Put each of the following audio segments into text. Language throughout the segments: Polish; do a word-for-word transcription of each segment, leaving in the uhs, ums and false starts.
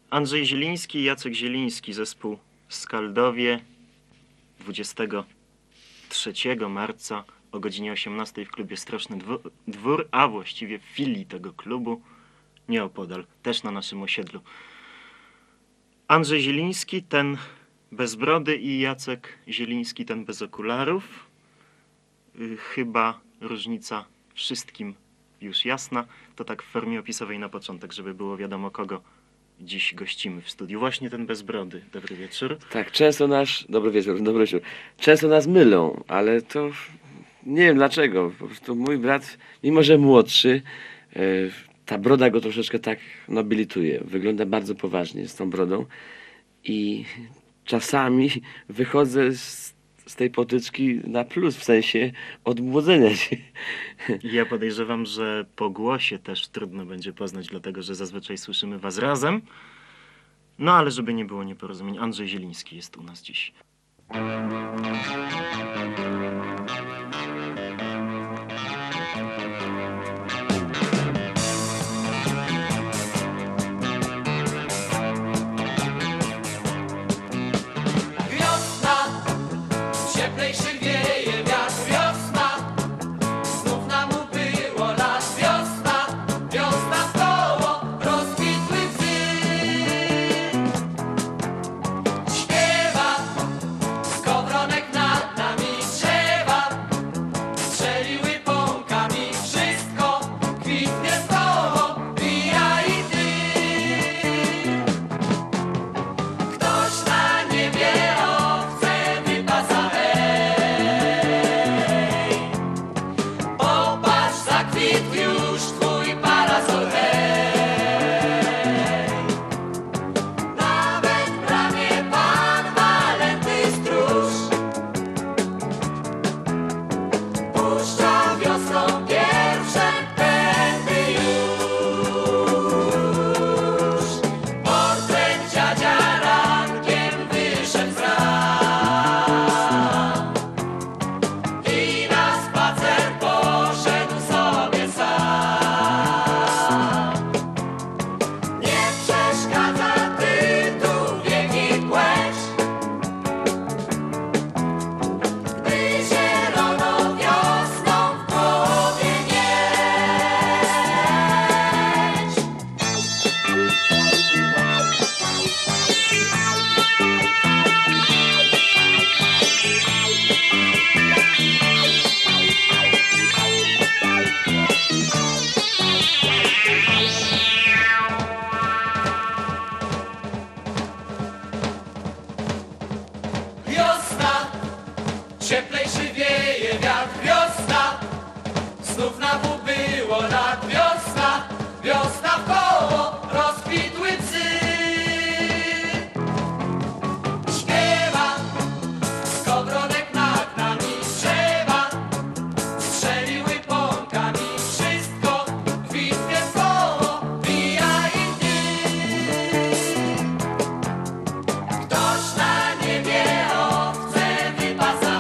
Andrzej Zieliński i Jacek Zieliński, zespół Skaldowie, dwudziestego trzeciego marca o godzinie osiemnastej w klubie Straszny Dwór, a właściwie w filii tego klubu, nieopodal, też na naszym osiedlu. Andrzej Zieliński, ten bez brody, i Jacek Zieliński, ten bez okularów. Yy, chyba różnica wszystkim już jasna. To tak w formie opisowej na początek, żeby było wiadomo, kogo dziś gościmy w studiu. Właśnie ten bez brody. Dobry wieczór. Tak, często nasz... Dobry wieczór, dobry wieczór. Często nas mylą, ale to nie wiem dlaczego. Po prostu mój brat, mimo że młodszy, e, ta broda go troszeczkę tak nobilituje. Wygląda bardzo poważnie z tą brodą i czasami wychodzę z, z tej potyczki na plus, w sensie odmłodzenia się. Ja podejrzewam, że po głosie też trudno będzie poznać, dlatego że zazwyczaj słyszymy was razem. No ale żeby nie było nieporozumień, Andrzej Zieliński jest u nas dziś. Cieplejszy wieje wiatr, wiosna, znów na wół było lat, wiosna, wiosna w koło, rozkwitły psy. Śpiewa, skowronek nad nami drzewa, strzeliły pąkami, wszystko kwitnie w koło, pija i ty. Ktoś na niebie owce wypasa.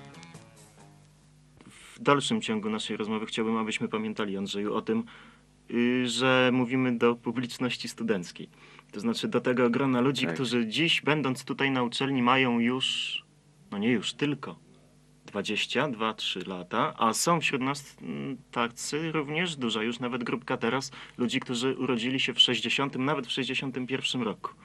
W dalszym ciągu naszej rozmowy chciałbym, abyśmy pamiętali, Andrzeju, o tym, y, że mówimy do publiczności studenckiej. To znaczy do tego grona ludzi, Tak. którzy dziś, będąc tutaj na uczelni, mają już, no nie już, tylko dwadzieścia dwa trzy lata, a są wśród nas mm, tacy również duża już nawet grupka teraz ludzi, którzy urodzili się w sześćdziesiątym, nawet w sześćdziesiątym pierwszym roku.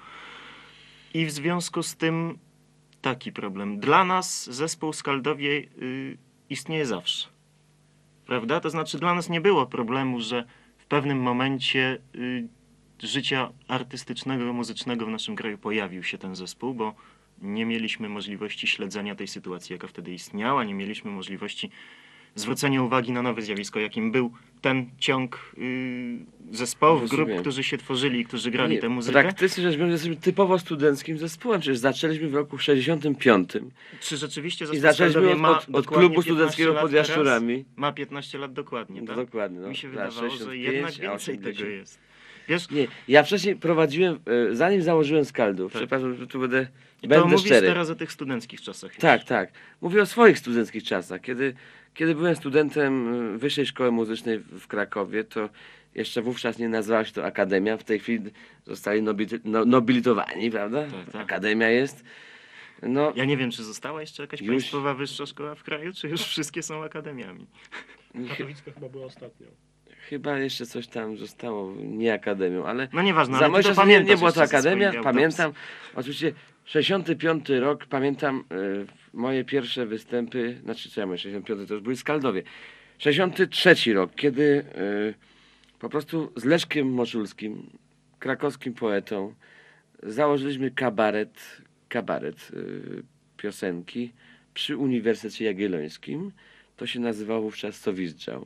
I w związku z tym taki problem. Dla nas zespół Skaldowie y, istnieje zawsze. Prawda? To znaczy dla nas nie było problemu, że w pewnym momencie y, życia artystycznego, muzycznego w naszym kraju pojawił się ten zespół, bo nie mieliśmy możliwości śledzenia tej sytuacji, jaka wtedy istniała, nie mieliśmy możliwości zwrócenia uwagi na nowe zjawisko, jakim był ten ciąg y, zespołów, grup, Rozumiem. którzy się tworzyli i którzy grali Nie, tę muzykę. praktycznie rzecz biorąc, jesteśmy typowo studenckim zespołem. Przecież zaczęliśmy w roku sześćdziesiątym piątym Czy rzeczywiście i zespół zaczęliśmy Skaldowie od, ma od, od dokładnie klubu piętnaście studenckiego lat pod teraz? Jaszczurami. Ma piętnaście lat dokładnie, tak? Dokładnie. No. Mi się Lat wydawało, że sześćdziesiąt jednak pięć, a więcej osiemdziesiąt. tego jest. Wiesz, Nie, ja wcześniej prowadziłem, e, zanim założyłem Skaldów, Tak. przepraszam, że tu będę, i to będę mówisz szczery. teraz o tych studenckich czasach. już. Tak, tak. Mówię o swoich studenckich czasach. Kiedy, kiedy byłem studentem y, Wyższej Szkoły Muzycznej w w Krakowie, to jeszcze wówczas nie nazywała się to Akademia. W tej chwili zostali nobili- no, nobilitowani, prawda? Tak, tak. Akademia jest. No, Ja nie wiem, czy została jeszcze jakaś Już- państwowa wyższa szkoła w kraju, czy już wszystkie są akademiami. chy- Katowicka chyba była ostatnio. chyba jeszcze coś tam zostało, nie Akademią, ale No nieważne, za ale ty mojej to czasów nie, pamiętasz nie była to jeszcze ze Akademia, swoich pamiętam. Oczywiście sześćdziesiąty piąty rok, pamiętam y, moje pierwsze występy, znaczy co ja mówię, sześćdziesiąty piąty to już byli Skaldowie. sześćdziesiąty trzeci rok, kiedy y, po prostu z Leszkiem Moczulskim, krakowskim poetą, założyliśmy kabaret, kabaret y, piosenki przy Uniwersytecie Jagiellońskim. To się nazywało wówczas Sowizdżał.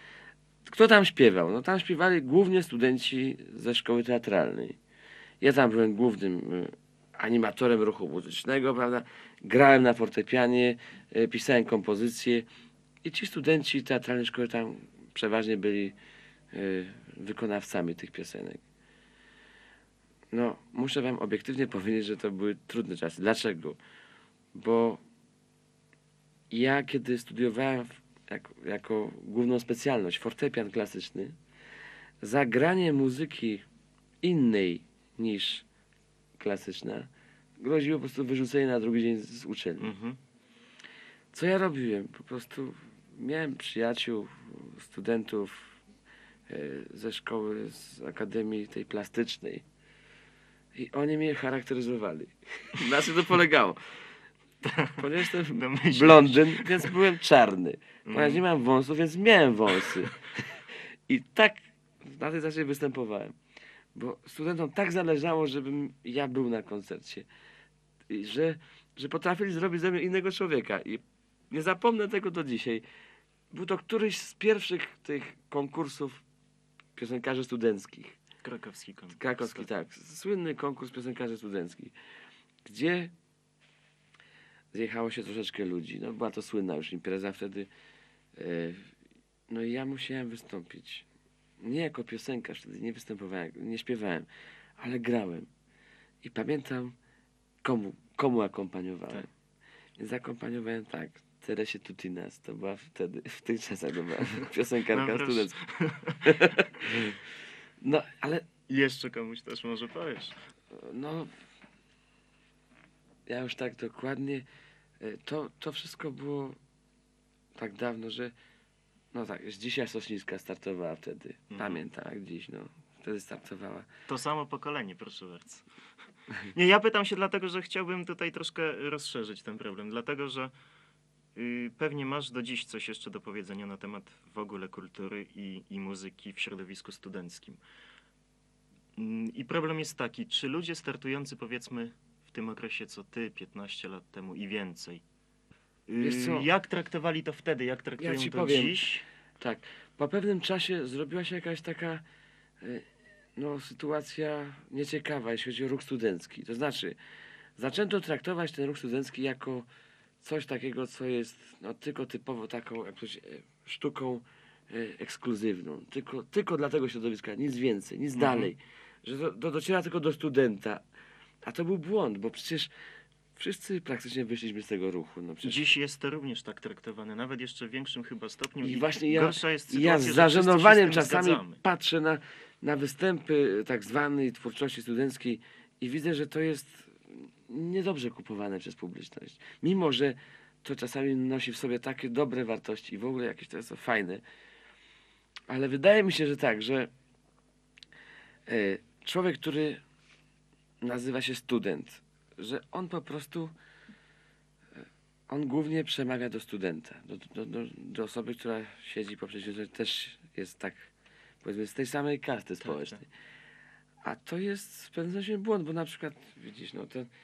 Kto tam śpiewał? No tam śpiewali głównie studenci ze szkoły teatralnej. Ja tam byłem głównym y, animatorem ruchu muzycznego, prawda? Grałem na fortepianie, y, pisałem kompozycje i ci studenci teatralnej szkoły tam przeważnie byli y, wykonawcami tych piosenek. No, muszę wam obiektywnie powiedzieć, że to były trudne czasy. Dlaczego? Bo ja kiedy studiowałem w jako, jako główną specjalność fortepian klasyczny, zagranie muzyki innej niż klasyczna groziło po prostu wyrzucenie na drugi dzień z uczelni. Mhm. Co ja robiłem? Po prostu miałem przyjaciół, studentów e, ze szkoły, z akademii tej plastycznej i oni mnie charakteryzowali. Na czym to polegało? Ponieważ jestem Domyślam się. blondyn, więc byłem czarny. Ponieważ Mhm. nie mam wąsów, więc miałem wąsy. I tak na tej zasadzie występowałem. Bo studentom tak zależało, żebym ja był na koncercie. I że, że potrafili zrobić ze mnie innego człowieka. I nie zapomnę tego do dzisiaj. Był to któryś z pierwszych tych konkursów piosenkarzy studenckich. Krakowski konkurs. Krakowski, tak. Słynny konkurs piosenkarzy studenckich. Gdzie zjechało się troszeczkę ludzi. No, była to słynna już impreza wtedy. E, No i ja musiałem wystąpić. Nie jako piosenkarz, wtedy nie występowałem, nie śpiewałem, ale grałem. I pamiętam, komu, komu akompaniowałem. Więc akompaniowałem tak, Teresie Tutinas, to była wtedy, w tych czasach to była piosenkarka No proszę. studencka. No, ale I jeszcze komuś też może powiesz. no, ja już tak dokładnie, e, to, to wszystko było tak dawno, że no tak, już dzisiaj Sośnicka startowała wtedy. Mhm. Pamiętam jak dziś, no. Wtedy startowała. To samo pokolenie, proszę bardzo. Nie, ja pytam się dlatego, że chciałbym tutaj troszkę rozszerzyć ten problem. Dlatego, że y, pewnie masz do dziś coś jeszcze do powiedzenia na temat w ogóle kultury i, i muzyki w środowisku studenckim. Mm, I problem jest taki, czy ludzie startujący powiedzmy w tym okresie co ty, piętnaście lat temu i więcej, y, Wiesz co? jak traktowali to wtedy, jak traktują ci to powiem. dziś? Tak, po pewnym czasie zrobiła się jakaś taka e, no, sytuacja nieciekawa, jeśli chodzi o ruch studencki. To znaczy, zaczęto traktować ten ruch studencki jako coś takiego, co jest no, tylko typowo taką jak powiedzieć, e, sztuką e, ekskluzywną. Tylko, tylko dla tego środowiska, nic więcej, nic Mhm. dalej. Że to, to dociera tylko do studenta. A to był błąd, bo przecież Wszyscy praktycznie wyszliśmy z tego ruchu. No przecież... Dziś jest to również tak traktowane, nawet jeszcze w większym chyba stopniu. I właśnie ja, gorsza jest ja sytuacja, z że zażenowaniem wszyscy się z tym czasami zgadzamy. patrzę na, na występy tak zwanej twórczości studenckiej i widzę, że to jest niedobrze kupowane przez publiczność. Mimo, że to czasami nosi w sobie takie dobre wartości i w ogóle jakieś to jest to fajne. Ale wydaje mi się, że tak, że e, człowiek, który nazywa się student, że on po prostu e, on głównie przemawia do studenta, do, do, do, do osoby, która siedzi poprzez, że też jest tak, powiedzmy, z tej samej kasty społecznej. A to jest pewien się błąd, bo na przykład, widzisz, no to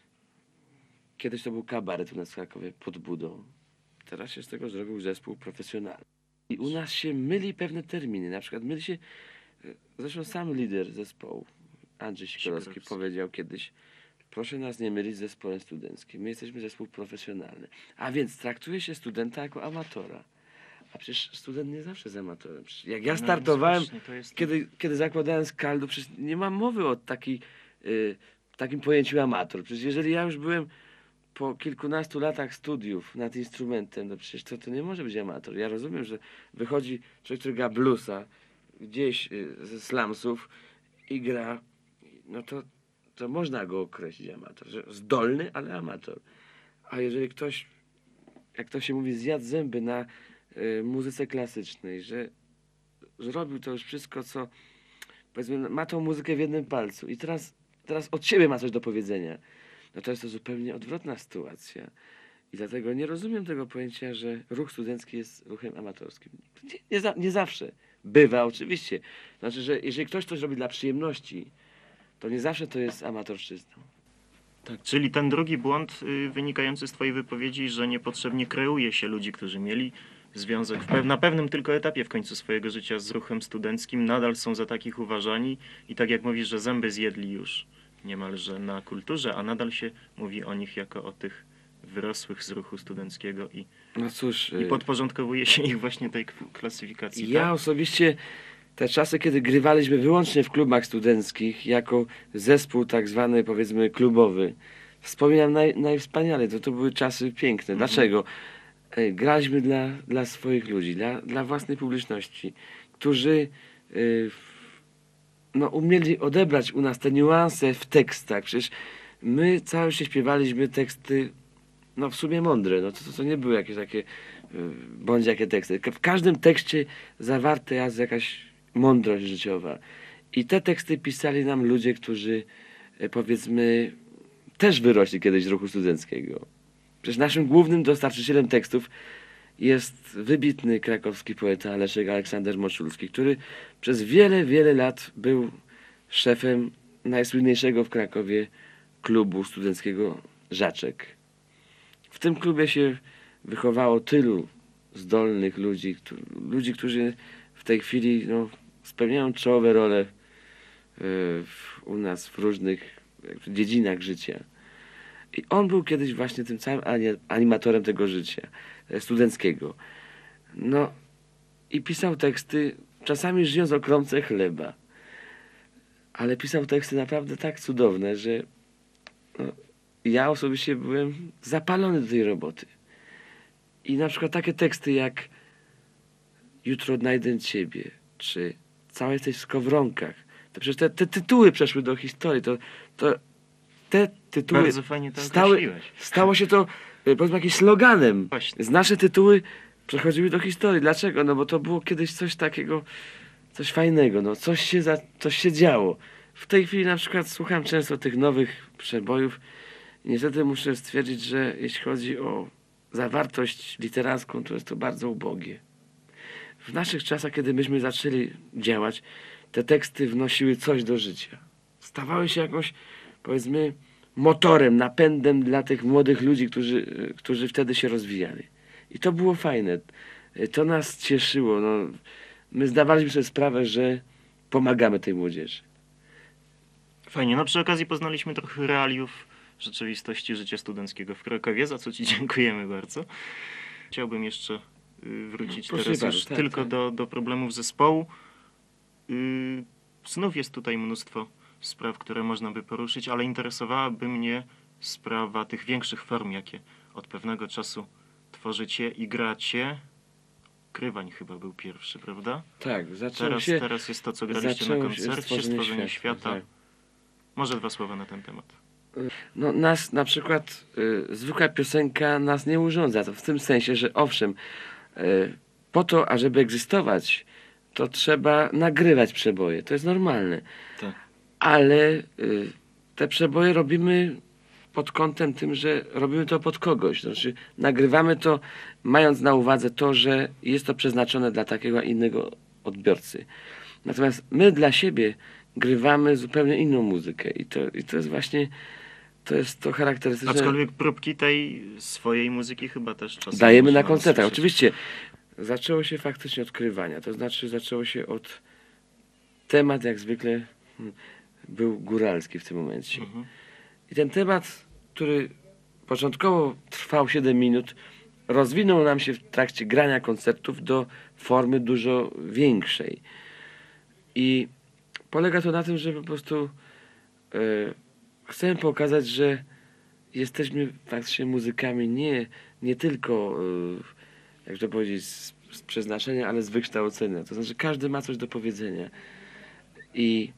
kiedyś to był kabaret u nas w Krakowie pod budą. Teraz się z tego zrobił zespół profesjonalny. I u nas się myli pewne terminy. Na przykład myli się, zresztą sam lider zespołu, Andrzej Sikorowski, Sikorowski. powiedział kiedyś: proszę nas nie mylić z zespołem studenckim. My jesteśmy zespół profesjonalny. A więc traktuje się studenta jako amatora. A przecież student nie zawsze jest amatorem. Przecież jak ja No, startowałem, właśnie, to jest- kiedy, kiedy zakładałem Skaldu, przecież nie ma mowy o taki, y, takim pojęciu amator. Przecież jeżeli ja już byłem po kilkunastu latach studiów nad instrumentem, no przecież to, to nie może być amator. Ja rozumiem, że wychodzi człowiek, który gra bluesa gdzieś y, ze slumsów i gra, no to, to można go określić amator. Że zdolny, ale amator. A jeżeli ktoś, jak to się mówi, zjadł zęby na y, muzyce klasycznej, że zrobił to już wszystko, co powiedzmy, ma tą muzykę w jednym palcu i teraz, teraz od siebie ma coś do powiedzenia, no to jest to zupełnie odwrotna sytuacja. I dlatego nie rozumiem tego pojęcia, że ruch studencki jest ruchem amatorskim. Nie, nie, za, nie zawsze. Bywa oczywiście. Znaczy, że jeżeli ktoś coś robi dla przyjemności, to nie zawsze to jest amatorszczyzną. Tak, czyli ten drugi błąd y, wynikający z twojej wypowiedzi, że niepotrzebnie kreuje się ludzi, którzy mieli związek w pew- na pewnym tylko etapie w końcu swojego życia z ruchem studenckim, nadal są za takich uważani i tak jak mówisz, że zęby zjedli już niemalże na kulturze, a nadal się mówi o nich jako o tych wyrosłych z ruchu studenckiego i, No cóż, i podporządkowuje się ich właśnie tej k- klasyfikacji. ja tak? osobiście te czasy, kiedy grywaliśmy wyłącznie w klubach studenckich, jako zespół tak zwany, powiedzmy, klubowy, wspominam naj, najwspanialej. To, to były czasy piękne. Dlaczego? E, Graliśmy dla, dla swoich ludzi, dla, dla własnej publiczności, którzy e, no, umieli odebrać u nas te niuanse w tekstach. Przecież my całe się śpiewaliśmy teksty, no w sumie mądre, no to, to, to nie były jakieś takie y, bądź jakie teksty. W każdym tekście zawarta jest jakaś mądrość życiowa. I te teksty pisali nam ludzie, którzy y, powiedzmy też wyrośli kiedyś z ruchu studenckiego. Przecież naszym głównym dostarczycielem tekstów jest wybitny krakowski poeta Leszek Aleksander Moczulski, który przez wiele, wiele lat był szefem najsłynniejszego w Krakowie klubu studenckiego Żaczek. W tym klubie się wychowało tylu zdolnych ludzi, którzy, ludzi, którzy w tej chwili no, spełniają czołowe role y, w, u nas w różnych jakby dziedzinach życia. I on był kiedyś właśnie tym całym ani- animatorem tego życia e, studenckiego. No i pisał teksty, czasami żyjąc o kromce chleba. Ale pisał teksty naprawdę tak cudowne, że no, ja osobiście byłem zapalony do tej roboty. I na przykład takie teksty jak Jutro odnajdę ciebie, czy Cała jesteś w skowronkach. To przecież te, te tytuły przeszły do historii. To, to te tytuły Bardzo fajnie to stały, określiłeś. stało się to e, powiedzmy jakimś sloganem. Właśnie. Z nasze tytuły przechodziły do historii. Dlaczego? No bo to było kiedyś coś takiego, coś fajnego, no coś się, za, coś się działo. W tej chwili na przykład słucham często tych nowych przebojów i niestety muszę stwierdzić, że jeśli chodzi o zawartość literacką, to jest to bardzo ubogie. W naszych czasach, kiedy myśmy zaczęli działać, te teksty wnosiły coś do życia. Stawały się jakąś, powiedzmy, motorem, napędem dla tych młodych ludzi, którzy, którzy wtedy się rozwijali. I to było fajne. To nas cieszyło. No, my zdawaliśmy sobie sprawę, że pomagamy tej młodzieży. Fajnie. No przy okazji poznaliśmy trochę realiów rzeczywistości życia studenckiego w Krakowie, za co ci dziękujemy bardzo. Chciałbym jeszcze y, wrócić Proszę teraz bardzo, już tak, tylko tak. Do, do problemów zespołu. Y, znów jest tutaj mnóstwo spraw, które można by poruszyć, ale interesowałaby mnie sprawa tych większych form, jakie od pewnego czasu tworzycie i gracie. Krywań chyba był pierwszy, prawda? Tak, zaczęło Teraz, się... teraz jest to, co graliście na zaczęło się koncercie, Stworzenie Stworzenie Świata, Świata. tak. Może dwa słowa na ten temat. No nas na przykład y, zwykła piosenka nas nie urządza, to w tym sensie, że owszem, y, po to, ażeby egzystować, to trzeba nagrywać przeboje, to jest normalne. Tak. Ale y, te przeboje robimy pod kątem tym, że robimy to pod kogoś. Znaczy, nagrywamy to mając na uwadze to, że jest to przeznaczone dla takiego a innego odbiorcy. Natomiast my dla siebie grywamy zupełnie inną muzykę i to, i to jest właśnie to jest to charakterystyczne. Aczkolwiek próbki tej swojej muzyki chyba też czasem Dajemy na można koncertach. usłyszeć. Oczywiście zaczęło się faktycznie od krywania. To znaczy zaczęło się od temat jak zwykle hmm, był góralski w tym momencie. Mhm. I ten temat, który początkowo trwał siedem minut, rozwinął nam się w trakcie grania koncertów do formy dużo większej. I polega to na tym, że po prostu e, chcemy pokazać, że jesteśmy faktycznie muzykami nie, nie tylko, e, jak to powiedzieć, z, z przeznaczenia, ale z wykształcenia. To znaczy każdy ma coś do powiedzenia. I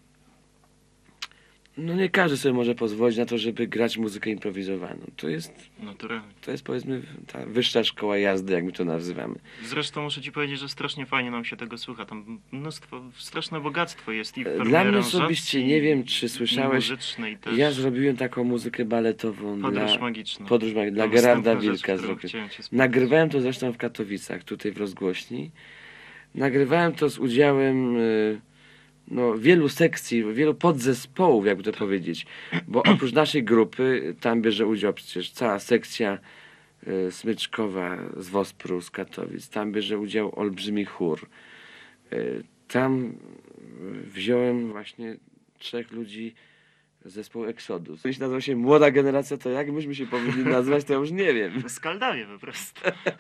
no nie każdy sobie może pozwolić na to, żeby grać muzykę improwizowaną. To jest, Naturalnie. to jest powiedzmy ta wyższa szkoła jazdy, jak my to nazywamy. Zresztą muszę ci powiedzieć, że strasznie fajnie nam się tego słucha. Tam mnóstwo, straszne bogactwo jest i w formie Dla mnie aranżacji, osobiście, nie wiem czy i słyszałeś, muzycznej też. ja zrobiłem taką muzykę baletową Podróż dla, magiczna. podróż magiczna, dla To Gerarda następna rzecz, Wilka. którą Zrobiłem. chciałem cię spytać. Nagrywałem to zresztą w Katowicach, tutaj w rozgłośni. Nagrywałem to z udziałem y, no, wielu sekcji, wielu podzespołów, jakby to powiedzieć. Bo oprócz naszej grupy, tam bierze udział przecież cała sekcja y, smyczkowa z Wospru, z Katowic. Tam bierze udział olbrzymi chór. Y, tam y, wziąłem właśnie trzech ludzi z zespołu Exodus. Jeśli nazywa się Młoda Generacja, to jak myśmy się powinni nazwać, to ja już nie wiem. Skaldawie po prostu.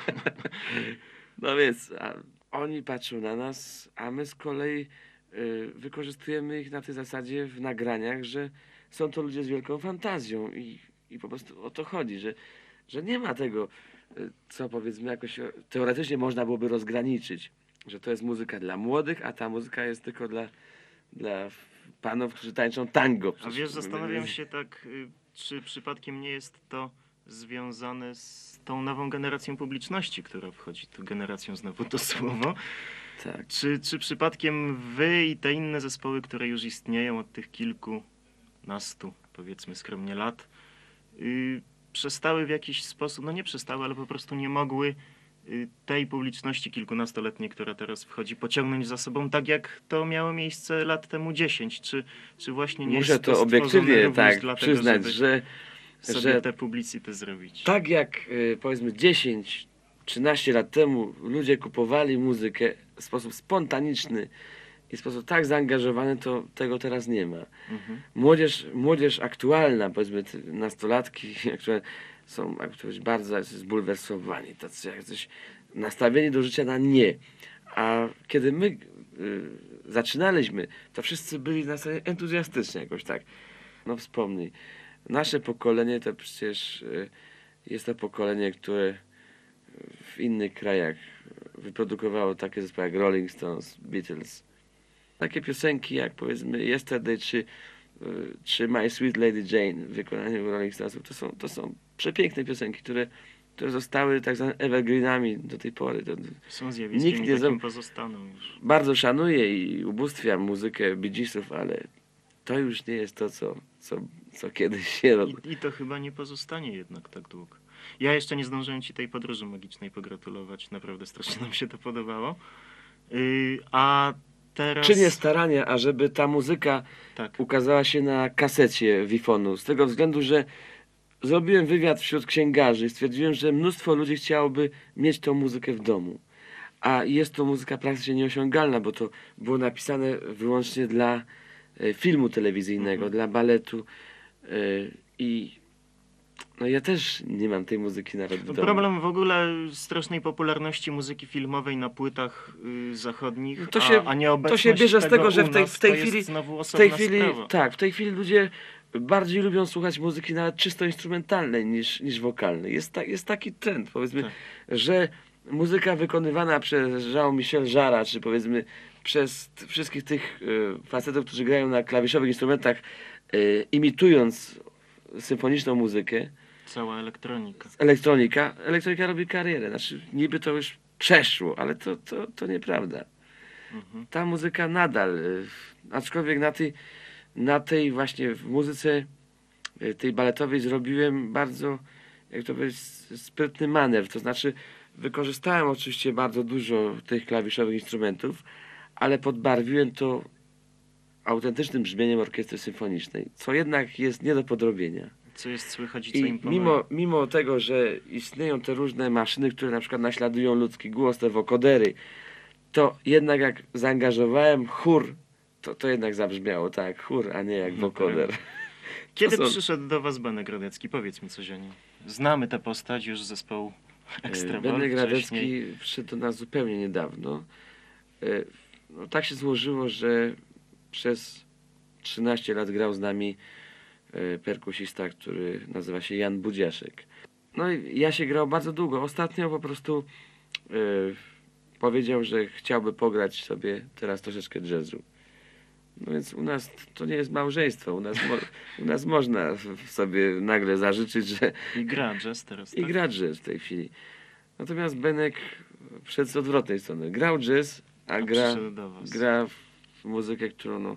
No więc a oni patrzą na nas, a my z kolei y, wykorzystujemy ich na tej zasadzie w nagraniach, że są to ludzie z wielką fantazją i, i po prostu o to chodzi, że, że nie ma tego, y, co powiedzmy jakoś o- teoretycznie można byłoby rozgraniczyć, że to jest muzyka dla młodych, a ta muzyka jest tylko dla, dla panów, którzy tańczą tango. A Przecież wiesz, my- zastanawiam się tak, y, czy przypadkiem nie jest to związane z tą nową generacją publiczności, która wchodzi, tu generacją znowu to słowo. Tak. Czy, czy przypadkiem wy i te inne zespoły, które już istnieją od tych kilkunastu, powiedzmy skromnie, lat, y, przestały w jakiś sposób, no nie przestały, ale po prostu nie mogły y, tej publiczności kilkunastoletniej, która teraz wchodzi, pociągnąć za sobą, tak jak to miało miejsce lat temu dziesięć? Czy, czy właśnie nie Muszę jest to stworzone obiektywnie również tak dlatego, przyznać, żeby że, sobie że tę publicytę zrobić? tak jak y, powiedzmy dziesięć trzynaście lat temu ludzie kupowali muzykę w sposób spontaniczny i w sposób tak zaangażowany, to tego teraz nie ma. Mhm. Młodzież, młodzież aktualna, powiedzmy te nastolatki, które są jak to powiedzieć, bardzo zbulwersowani, tacy jak coś nastawieni do życia na nie. A kiedy my y, zaczynaliśmy, to wszyscy byli nastawieni entuzjastycznie jakoś tak. No wspomnij, nasze pokolenie to przecież y, jest to pokolenie, które w innych krajach wyprodukowało takie zespoły jak Rolling Stones, Beatles. Takie piosenki jak powiedzmy Yesterday czy, y, czy My Sweet Lady Jane w wykonaniu Rolling Stonesów, to są, to są przepiękne piosenki, które, które zostały tak zwanymi evergreenami do tej pory. To Są zjawiskiem Nikt i nie takim zro- pozostaną już. bardzo szanuję i ubóstwiam muzykę Bee Geesów, ale to już nie jest to, co, co, co kiedyś się robi. I, I to chyba nie pozostanie jednak tak długo. Ja jeszcze nie zdążyłem ci tej podróży magicznej pogratulować. Naprawdę strasznie nam się to podobało. Yy, a teraz... Czynię starania, ażeby ta muzyka Tak. ukazała się na kasecie Wifonu. Z tego względu, że zrobiłem wywiad wśród księgarzy i stwierdziłem, że mnóstwo ludzi chciałoby mieć tą muzykę w domu. A jest to muzyka praktycznie nieosiągalna, bo to było napisane wyłącznie dla e, filmu telewizyjnego, Mhm. dla baletu. E, I no ja też nie mam tej muzyki nawet w domu. Problem w ogóle strasznej popularności muzyki filmowej na płytach y, zachodnich, To się- a, a nieobecność to się bierze z tego, że u w tej- nas w tej to jest chwili- znowu W tej osobna chwili, sprawa. tak, w tej chwili ludzie bardziej lubią słuchać muzyki nawet czysto instrumentalnej niż, niż wokalnej. Jest, ta, jest taki trend, powiedzmy, Tak. że muzyka wykonywana przez Jean-Michel Jarra, czy powiedzmy przez t- wszystkich tych y, facetów, którzy grają na klawiszowych instrumentach, y, imitując symfoniczną muzykę, Cała elektronika. elektronika, elektronika robi karierę. Znaczy, niby to już przeszło, ale to, to, to nieprawda. Mhm. Ta muzyka nadal, y, aczkolwiek na tej, na tej właśnie w muzyce y, tej baletowej zrobiłem bardzo, jak to powiedzieć, sprytny manewr. To znaczy, wykorzystałem oczywiście bardzo dużo tych klawiszowych instrumentów, ale podbarwiłem to autentycznym brzmieniem orkiestry symfonicznej, co jednak jest nie do podrobienia. Co jest słychać i co I imponuje. mimo, mimo tego, że istnieją te różne maszyny, które na przykład naśladują ludzki głos, te wokodery, to jednak jak zaangażowałem chór, to, to jednak zabrzmiało tak, chór, a nie jak No wokoder. Kiedy to są- przyszedł do was Benek Radecki? Powiedz mi coś o nim. Znamy tę postać już z zespołu Ekstrabol Benek wcześniej. Radecki przyszedł do nas zupełnie niedawno. E, No, tak się złożyło, że przez trzynaście lat grał z nami e, perkusista, który nazywa się Jan Budziaszek. No i ja się grał bardzo długo. Ostatnio po prostu e, powiedział, że chciałby pograć sobie teraz troszeczkę jazzu. No więc u nas to nie jest małżeństwo. U nas, mo, u nas można w- sobie nagle zażyczyć, że I gra jazz teraz, i tak? gra jazz w tej chwili. Natomiast Benek przed z odwrotnej strony. Grał jazz, a, A gra, przyszedł do was. gra w muzykę, którą no,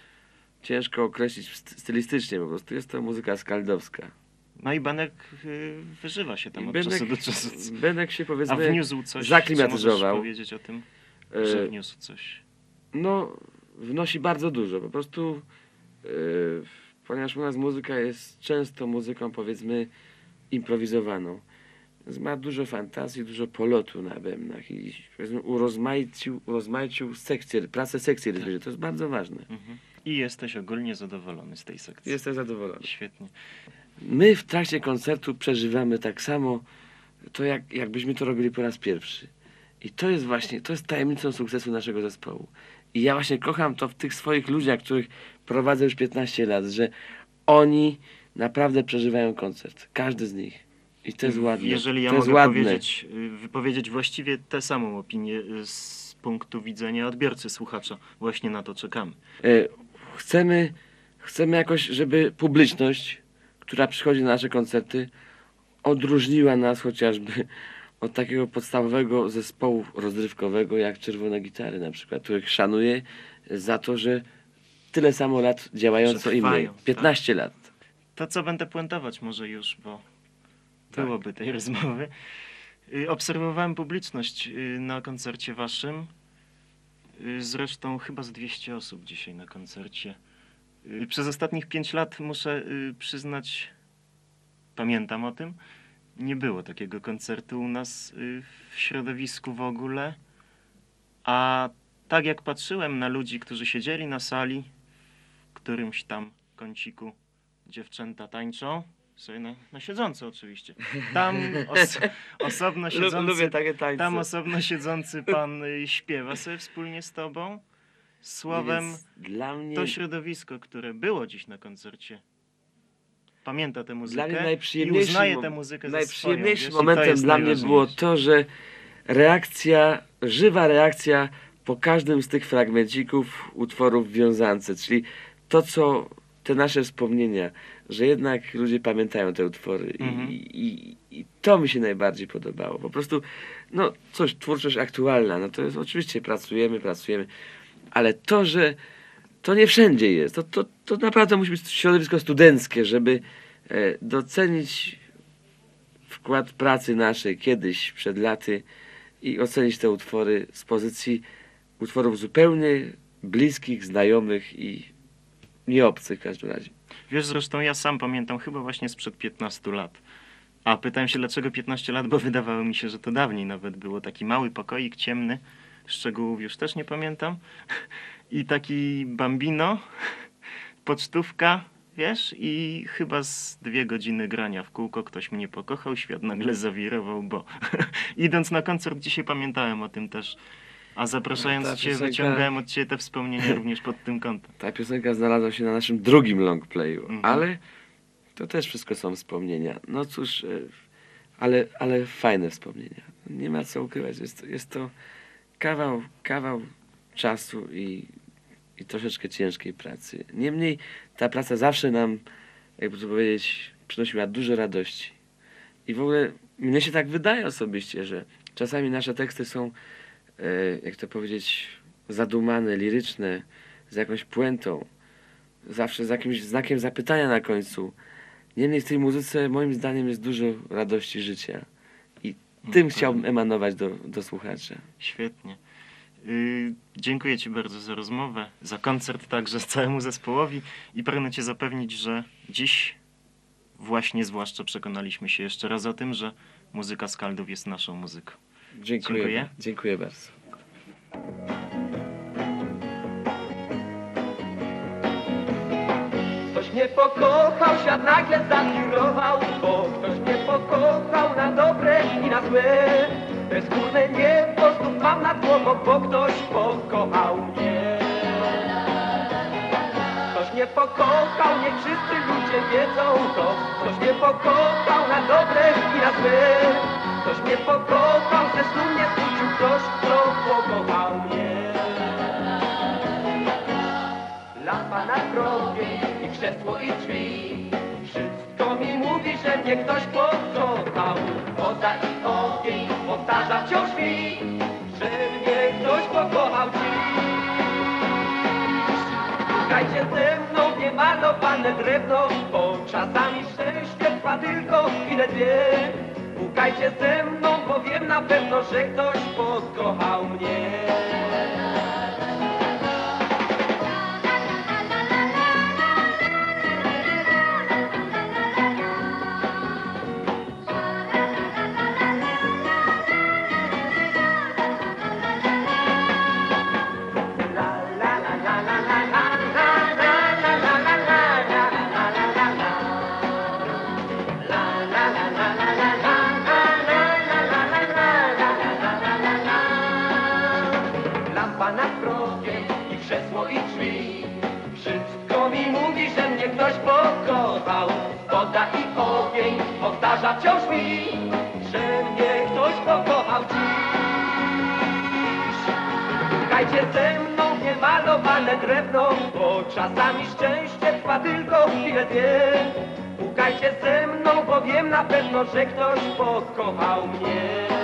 ciężko określić st- stylistycznie. Po prostu jest to muzyka skaldowska. No i Benek y, wyżywa się tam I od Benek, czasu do czasu. Benek się A powiedzmy wniósł coś? zaklimatyzował. Czy możesz powiedzieć o tym, e, że wniósł coś? No, wnosi bardzo dużo. Po prostu, e, ponieważ u nas muzyka jest często muzyką, powiedzmy, improwizowaną. Więc ma dużo fantazji, dużo polotu na bębnach i powiedzmy, urozmaicił, urozmaicił sekcję, pracę sekcji rytmicznej. To jest bardzo ważne. Mhm. I jesteś ogólnie zadowolony z tej sekcji. Jestem zadowolony. Świetnie. My w trakcie koncertu przeżywamy tak samo to, jak, jakbyśmy to robili po raz pierwszy. I to jest właśnie, to jest tajemnicą sukcesu naszego zespołu. I ja właśnie kocham to w tych swoich ludziach, których prowadzę już piętnaście lat, że oni naprawdę przeżywają koncert. Każdy z nich. I to jest ładne. Jeżeli ja to jest mogę ładne. powiedzieć, y, wypowiedzieć właściwie tę samą opinię y, z punktu widzenia odbiorcy, słuchacza. Właśnie na to czekamy. E, Chcemy, chcemy jakoś, żeby publiczność, która przychodzi na nasze koncerty, odróżniła nas chociażby od takiego podstawowego zespołu rozrywkowego jak Czerwone Gitary na przykład, których szanuję za to, że tyle samo lat działają Że co i my. trwają, tak. piętnaście lat. To, co będę puentować może już, bo Tak. byłoby tej rozmowy. Y, Obserwowałem publiczność y, na koncercie waszym. Y, Zresztą chyba z dwieście osób dzisiaj na koncercie. Y, Przez ostatnich pięć lat muszę y, przyznać, pamiętam o tym, nie było takiego koncertu u nas y, w środowisku w ogóle. A tak jak patrzyłem na ludzi, którzy siedzieli na sali, w którymś tam kąciku dziewczęta tańczą, sobie na, na siedząco oczywiście. Tam os, osobno siedzący, takie tańce. tam osobno siedzący pan y, śpiewa sobie wspólnie z tobą. Słowem, Więc dla mnie, to środowisko, które było dziś na koncercie, pamięta tę dla mnie muzykę i najprzyjemniejszym, uznaje mom- tę muzykę za najprzyjemniejszym swoją. Wiesz, i to momentem jest dla mnie było najważniejsze. to, że reakcja, żywa reakcja po każdym z tych fragmencików utworów w wiązance, czyli to, co te nasze wspomnienia, że jednak ludzie pamiętają te utwory Mhm. i, i, i to mi się najbardziej podobało. Po prostu, no coś, twórczość aktualna, no to jest oczywiście pracujemy, pracujemy, ale to, że to nie wszędzie jest, to, to, to naprawdę musi być środowisko studenckie, żeby e, docenić wkład pracy naszej kiedyś, przed laty i ocenić te utwory z pozycji utworów zupełnie bliskich, znajomych i nieobcych w każdym razie. Wiesz, zresztą ja sam pamiętam chyba właśnie sprzed piętnastu lat. A pytałem się, dlaczego piętnaście lat, bo wydawało mi się, że to dawniej nawet było. Taki mały pokoik ciemny, szczegółów już też nie pamiętam. I taki bambino, pocztówka, wiesz, i chyba z dwie godziny grania w kółko ktoś mnie pokochał, świat nagle zawirował, bo idąc na koncert dzisiaj pamiętałem o tym też. A zapraszając Ta cię, piosenka- wyciągałem od ciebie te wspomnienia również pod tym kątem. Ta piosenka znalazła się na naszym drugim longplayu, Mhm. ale to też wszystko są wspomnienia. No cóż, e, ale, ale fajne wspomnienia. Nie ma co ukrywać. Jest to, jest to kawał, kawał czasu i, i troszeczkę ciężkiej pracy. Niemniej ta praca zawsze nam, jakby to powiedzieć, przynosiła dużo radości. I w ogóle mnie się tak wydaje osobiście, że czasami nasze teksty są, e, jak to powiedzieć, zadumane, liryczne, z jakąś puentą, zawsze z jakimś znakiem zapytania na końcu. Niemniej w tej muzyce moim zdaniem jest dużo radości życia. I tym chciałbym emanować do, do słuchacza. Świetnie. Yy, dziękuję ci bardzo za rozmowę, za koncert także całemu zespołowi i pragnę cię zapewnić, że dziś właśnie zwłaszcza przekonaliśmy się jeszcze raz o tym, że muzyka Skaldów jest naszą muzyką. Dziękuję. Dziękuję. Dziękuję bardzo. Ktoś mnie pokochał, świat nagle zawirował, bo ktoś mnie pokochał na dobre i na złe. Bezgórne niebo znów mam nad głową, bo ktoś pokochał mnie. Ktoś mnie pokochał, niech wszyscy ludzie wiedzą to. Ktoś mnie pokochał na dobre i na złe. Ktoś mnie pokochał, ze snu mnie zbudził ktoś, kto pokochał mnie. Lampa na grobie i krzesło i drzwi. Wszystko mi mówi, że mnie ktoś pokochał. Woda i ogień powtarza wciąż mi, że mnie ktoś pokochał dziś. Szukajcie ze mną niemalowane drewno, bo czasami szczęście trwa tylko chwilę dwie. Pukajcie ze mną, bo wiem na pewno, że ktoś pokochał mnie. Lampa nad progiem i krzesło i drzwi. Wszystko mi mówi, że mnie ktoś pokochał. Woda i ogień powtarza wciąż mi, że mnie ktoś pokochał dziś. Szukajcie ze mną niemalowane drewno, bo czasami szczęście trwa tylko chwilę dwie. Pukajcie ze mną, bo wiem na pewno, że ktoś pokochał mnie.